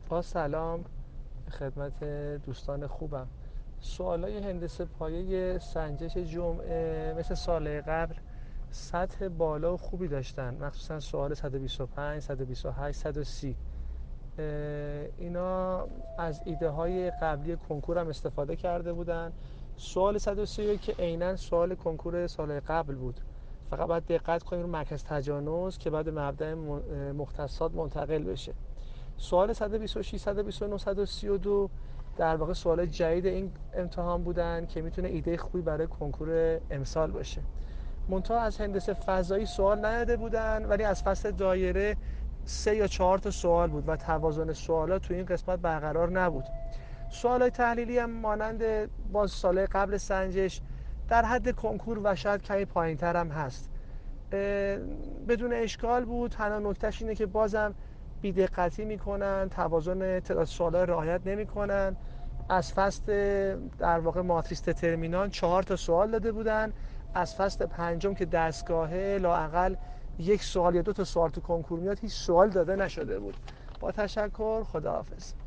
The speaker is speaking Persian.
با سلام خدمت دوستان خوبم. سوالای هندسه پایه سنجش جمعه مثل سال قبل سطح بالا و خوبی داشتن، مخصوصا سوال 125 128 130. اینا از ایده های قبلی کنکور هم استفاده کرده بودن. سوال 130 که عیناً سوال کنکور سال قبل بود، فقط باید دقت کنیم رو مرکز تجانس که بعد مبدأ مختصات منتقل بشه. سوال 126 129 132 در واقع سوال جدید این امتحان بودن که میتونه ایده خوبی برای کنکور امسال باشه. منتها از هندسه فضایی سوال نیاده بودن، ولی از فصل دایره 3 یا 4 تا سوال بود و توازن سوالات تو این قسمت برقرار نبود. سوالای تحلیلی هم مانند باز سال قبل سنجش در حد کنکور و شاید کمی پایین‌تر هم هست. بدون اشکال بود. تنها نکتهش اینه که بازم بی‌دقتی میکنن، توازن تعداد سوال‌ها رعایت نمیکنن. از فصل در واقع ماتریس دترمینان 4 تا سوال داده بودن، از فصل پنجم که دستگاهه لااقل یک سوال یا 2 تا سوال تو کنکور میاد هیچ سوال داده نشده بود. با تشکر، خداحافظ.